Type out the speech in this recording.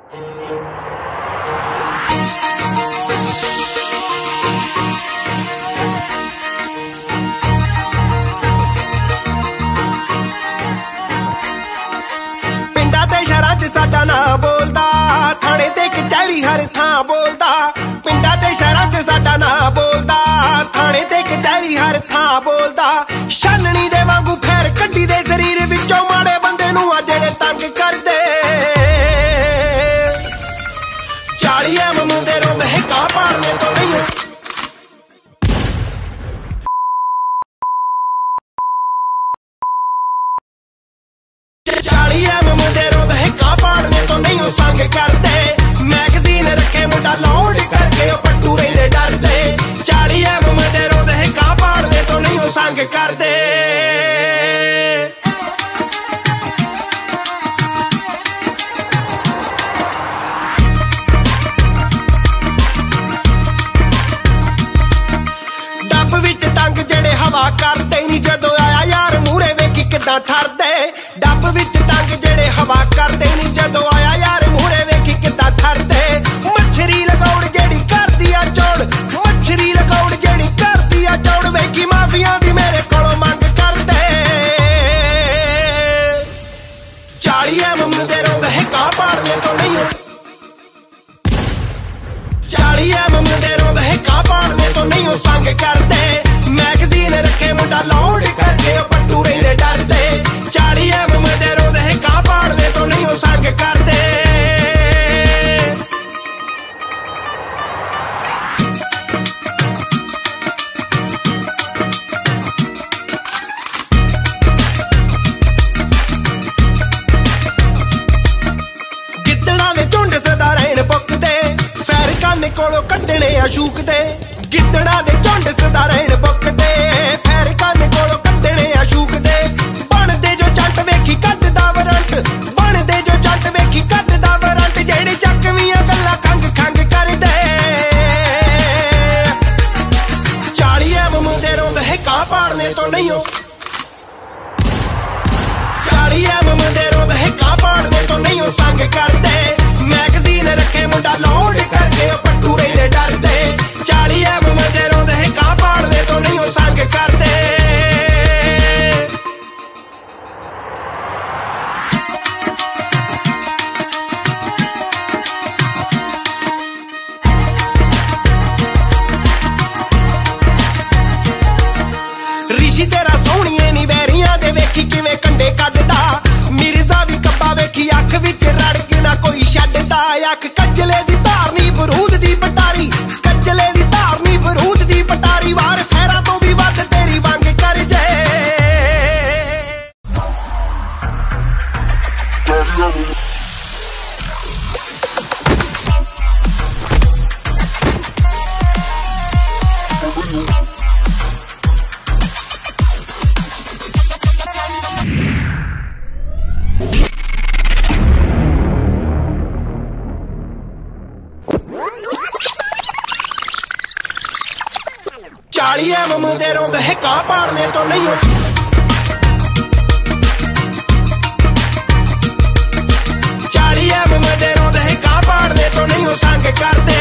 ਪਿੰਡਾਂ ਤੇ ਸ਼ਹਿਰਾਂ 'ਚ ਸਾਡਾ ਨਾਂ ਬੋਲਦਾ, ਥਾਣੇ ਤੇ ਕਚਹਿਰੀ ਹਰ ਥਾਂ ਬੋਲਦਾ। ਪਿੰਡਾਂ ਤੇ ਸ਼ਹਿਰਾਂ 'ਚ ਸਾਡਾ ਨਾਂ ਬੋਲਦਾ, ਥਾਣੇ ਤੇ ਕਚਹਿਰੀ ਹਰ ਥਾਂ ਬੋਲਦਾ। ਛਾਨਣੀ ਦੇ ਵਾਂਗੂ ਫੈਰ ਕੱਢੀ ਦੇ ਸਰੀਰ ਵਿੱਚੋਂ ਮਾੜੇ ਬੰਦੇ ਨੂੰ ਆ ਜਿਹੜੇ ਤੰਗ ਕਰਦੇ। 40 ਐਮ ਮੁੰਡੇ ਰੋਂਦੇ ਹਿੱਕਾਂ ਪਾੜਨੇ ਤੋਂ ਨਹੀਂ, 40 ਐਮ ਮੁੰਡੇ ਰੋਂਦੇ ਹਿੱਕਾਂ ਪਾੜਨੇ ਤੋਂ ਨਹੀਂ ਉਹ ਸੰਗ ਕਰਦੇ। ਮੈਗਜ਼ੀਨ ਰੱਖੇ ਮੁੰਡਾ ਲੋਡ ਕਰਕੇ ਉਹ ਪੱਟੂ ਰਹਿੰਦੇ ਡਰਦੇ। 40 ਐਮ ਮੁੰਡੇ ਰੋਂਦੇ ਹਿੱਕਾਂ ਪਾੜਨੇ ਤੋਂ ਨਹੀਂ ਉਹ ਸੰਗ ਕਰਦੇ। ਡੱਬ ਵਿੱਚ ਟੰਗ ਜਿਹੜੇ ਹਵਾ ਕਰਦੇ ਨੀ, ਜਦੋਂ ਆਇਆ ਯਾਰ ਮੂਹਰੇ ਵੇਖੀ ਕਿੱਦਾਂ ਠਰਦੇ। ਡੱਬ ਵਿੱਚ ਟੰਗ ਜਿਹੜੇ ਹਵਾ ਕਰਦੇ ਨੀ, ਜਦੋਂ ਆਇਆ ਯਾਰ ਮੂਹਰੇ ਵੇਖੀ ਕਿੱਦਾਂ ਠਰਦੇ। ਮੱਛਰੀ ਲਗਾਉਣ ਜਿਹੜੀ ਕਰਦੀ ਆ ਚੌੜ, ਮੱਛਰੀ ਲਗਾਉਣ ਜਿਹੜੀ ਕਰਦੀ ਆ ਚੌੜ, ਵੇਖੀ ਮਾਫੀਆਂ ਦੀ ਮੇਰੇ ਕੋਲੋਂ ਮੰਗ ਕਰਦੇ। 40 ਐਮ ਮੁੰਡੇ ਰੋਂਦੇ ਹਿੱਕਾਂ ਪਾੜਨੇ ਤੋਂ ਨਹੀਂ, 40 ਐਮ ਮੁੰਡੇ ਰੋਂਦੇ ਹਿੱਕਾਂ ਪਾੜਨੇ ਤੋਂ ਨਹੀਂ ਉਹ ਸੰਗ ਕਰਦੇ। ਮੈਗਜ਼ੀਨ ਰੱਖੇ ਮੁੰਡਾ ਲੋਡ ਕਰਕੇ ਉਹ ਪੱਟੂ ਰਹਿੰਦੇ ਡਰਦੇ। 40 ਐਮ ਮੁੰਡੇ ਰੋਂਦੇ ਹਿੱਕਾਂ ਪਾੜਨੇ ਤੋਂ ਨਹੀਂ ਉਹ ਸੰਗ ਕਰਦੇ। ਗਿੱਦੜਾਂ ਦੇ ਝੁੰਡ ਸਦਾ ਰਹਿਣ ਪੁੱਕਦੇ, ਫੈਰ ਕੰਨ ਕੋਲੋਂ ਕੱਢਣੇ ਆ ਸ਼ੂਕ ਦੇ। ਗਿੱਦੜਾਂ ਦੇ ਝੁੰਡ ਸਦਾ ਰਹਿਣ ਪੁੱਕਦੇ, ਫੈਰ ਕੰਨ ਕੋਲੋਂ ਕੱਢਣੇ ਆ ਸ਼ੂਕ ਦੇ। ਬਣਦੇ ਜੋ ਜੱਟ ਵੇਖੀ ਕੱਢਦਾ ਵਰੰਟ, ਬਣਦੇ ਜੋ ਜੱਟ ਵੇਖੀ ਕੱਢਦਾ ਵਰੰਟ, ਜਿਹੜੇ ਚੱਕਵੀਆਂ ਗੱਲਾਂ ਖੰਗ ਖੰਗ ਕਰਦੇ। 40 ਐਮ ਮੁੰਡੇ ਰੋਂਦੇ ਹਿੱਕਾਂ ਪਾੜਨੇ ਤੋਂ ਨਹੀਂ ਉਹ, 40 ਐਮ ਮੁੰਡੇ ਰੋਂਦੇ ਹਿੱਕਾਂ ਪਾੜਨੇ ਤੋਂ ਨਹੀਂ ਉਹ ਸੰਗ ਕਰਦੇ। ਮੈਗਜ਼ੀਨ ਰੱਖੇ ਮੁੰਡਾ ਲੋਡ ਕਰਕੇ ਉਹ ਪੱਟੂ ਰਹਿੰਦੇ ਡਰਦੇ। 40 ਐਮ ਮੁੰਡੇ ਰੋਂਦੇ ਹਿੱਕਾਂ ਪਾੜਨੇ ਤੋਂ ਨਹੀਂ ਉਹ ਸੰਗ ਕਰਦੇ। ਰਿਸ਼ੀ ਤੇਰਾ ਸੋਹਣੀਏ ਨੀ ਵੈਰੀਆਂ ਦੇ ਵੇਖੀ ਕਿਵੇਂ ਕੰਡੇ ਕੱਢਦਾ। ਮਿਰਜ਼ਾ ਵੀ ਕੱਬਾ ਵੇਖੀ ਅੱਖ ਵਿੱਚ ਰੜਕ ਨਾ ਕੋਈ ਛੱਡਦਾ। ਅੱਖ ਕੱਜਲੇ ਦੀ ਧਾਰਨੀ ਬਰੂਦ ਦੀ ਪਟਾਰੀ, ਕੱਜਲੇ ਦੀ ਧਾਰਨੀ ਬਰੂਦ ਦੀ ਪਟਾਰੀ। ਵਾਰ ਫੈਰਾਂ ਤੋਂ ਵੀ ਵੱਧ ਤੇਰੀ ਵੰਗ ਕਰ ਜੇ। 40 ਐਮ ਮੁੰਡੇ ਰੋਂਦੇ ਹਿੱਕਾਂ ਪਾੜਨੇ ਤੋਂ ਨਹੀਂ ਉਹ, 40 ਐਮ ਮੁੰਡੇ ਰੋਂਦੇ ਹਿੱਕਾਂ ਪਾੜਨੇ ਤੋਂ ਨਹੀਂ ਉਹ ਸੰਗ ਕਰਦੇ।